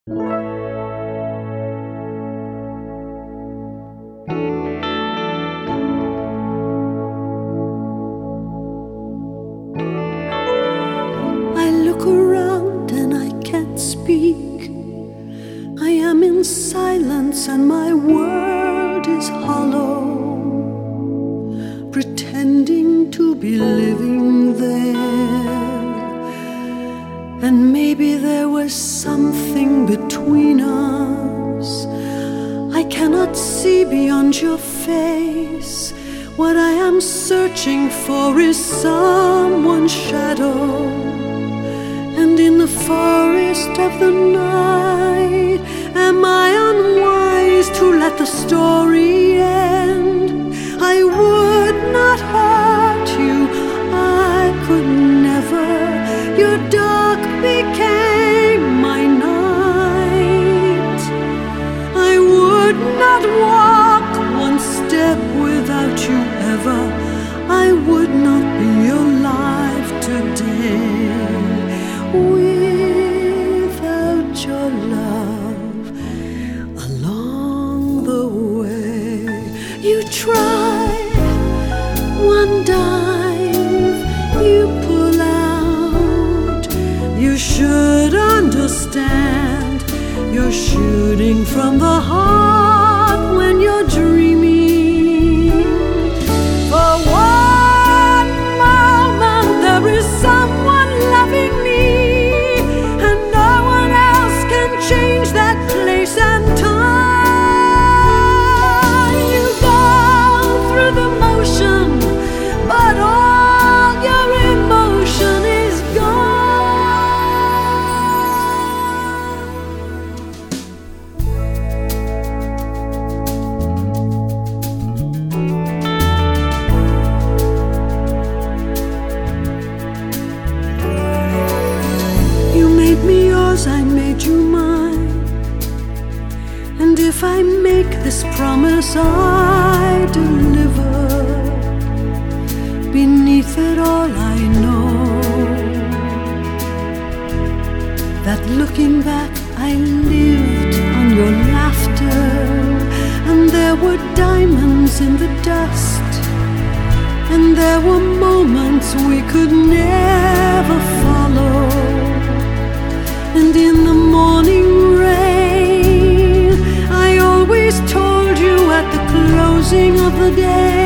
I look around and I can't speak. I am in silence and my world is hollow, pretending to be living there. And maybe there was something between us. I cannot see beyond your face. What I am searching for is someone's shadow. And in the forest of the night, am I unwise to let the story end? I would not hurt you, I could never. Your dark became my night. I would not walk one step without you ever. I would not be alive today without your love along the way. You tried one dive, you pull out. You should understand, you're shooting from the heart when you're dreaming. For one moment there is someone loving me, and no one else can change that place and time. You go through the motion, but all your emotion is me yours, I made you mine. And if I make this promise, I deliver. Beneath it all, I know that looking back, I lived on your laughter. And there were diamonds in the dust, and there were moments we could never follow. And in the morning rain, I always told you at the closing of the day,